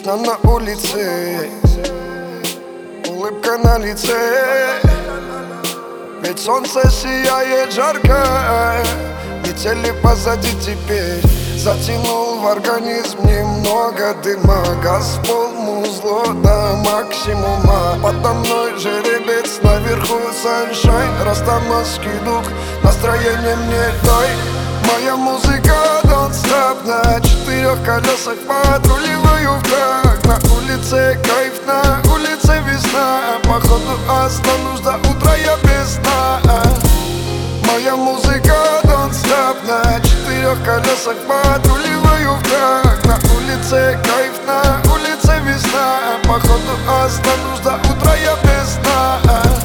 Весна на улице, улыбка на лице, ведь солнце сияет жарко, метели позади теперь. Затянул в организм немного дыма, газ в пол, музло до максимума. Подо мной жеребец, наверху саншайн, растаманский дух, настроение мне дай. Моя музыка don't stop, на четырех колесах подруливаю в такт. На улице кайф, на улице весна, походу останусь до утра я без сна. Моя музыка don't stop, на четырех колесах подруливаю в такт. На улице кайф, на улице весна, походу останусь до утра я без сна.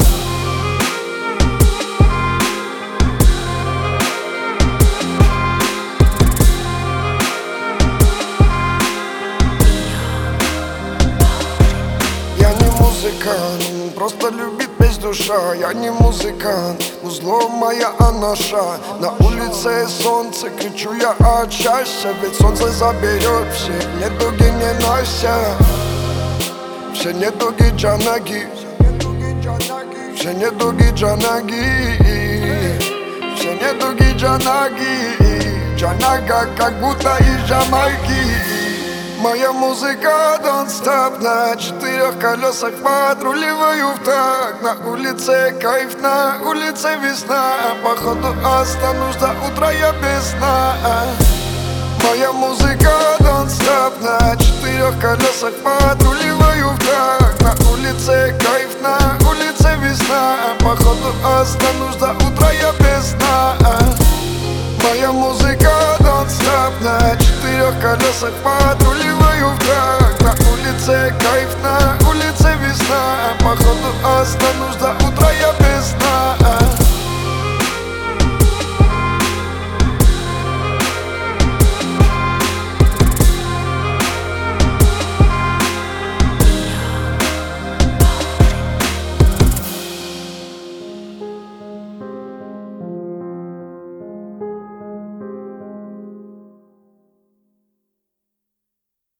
Я не музыкант, просто любит петь душа. Я не музыкант, узло моя анаша. На улице солнце, кричу я от счастья, ведь солнце заберет все недуги ненастья. Все недуги джанаги, все недуги джанаги, все недуги джанаги. Джанага как будто из Жамайки. Моя музыка don't stop, на четырех колесах подруливаю в такт. На улице кайф, на улице весна, походу останусь до утра я без сна. Моя музыка don't stop, на четырех колесах подруливаю в такт. На улице кайф, на улице весна, походу останусь до утра я без сна. Моя музыка don't stop, на четырех колесах подруливаю в такт. На улице кайф, на улице весна, походу останусь до утра.